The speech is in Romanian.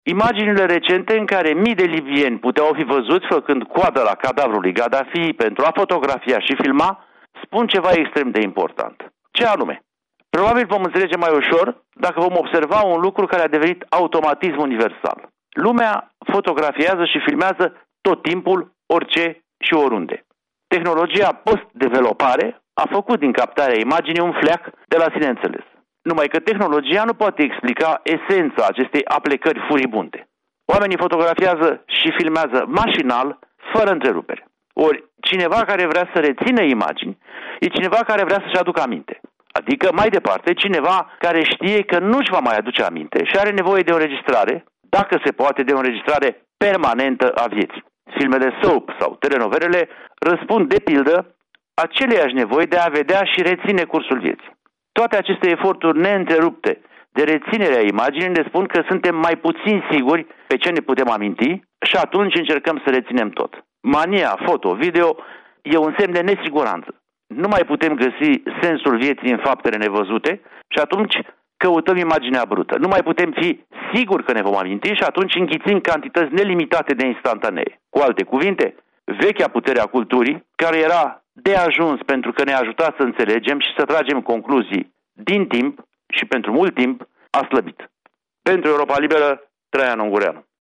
Imaginile recente în care mii de libieni puteau fi văzuți făcând coadă la cadavrul lui Gaddafi pentru a fotografia și filma spun ceva extrem de important. Ce anume? Probabil vom înțelege mai ușor dacă vom observa un lucru care a devenit automatism universal. Lumea fotografiază și filmează tot timpul, orice și oriunde. Tehnologia post-developare a făcut din captarea imaginii un fleac de la sine înțeles. Numai că tehnologia nu poate explica esența acestei aplecări furibunde. Oamenii fotografiază și filmează mașinal, fără întrerupere. Ori cineva care vrea să rețină imagini e cineva care vrea să-și aducă aminte. Adică, mai departe, cineva care știe că nu-și va mai aduce aminte și are nevoie de o înregistrare, dacă se poate, de o înregistrare permanentă a vieții. Filmele soap sau telenovelele răspund, de pildă, aceleiași nevoi de a vedea și reține cursul vieții. Toate aceste eforturi neîntrerupte de reținere a imaginii ne spun că suntem mai puțin siguri pe ce ne putem aminti și atunci încercăm să reținem tot. Mania foto-video e un semn de nesiguranță. Nu mai putem găsi sensul vieții în faptele nevăzute și atunci căutăm imaginea brută. Nu mai putem fi siguri că ne vom aminti și atunci înghițim cantități nelimitate de instantanee. Cu alte cuvinte, vechea putere a culturii, care era de ajuns pentru că ne-a ajutat să înțelegem și să tragem concluzii din timp și pentru mult timp, a slăbit. Pentru Europa Liberă, Traian Ungureanu.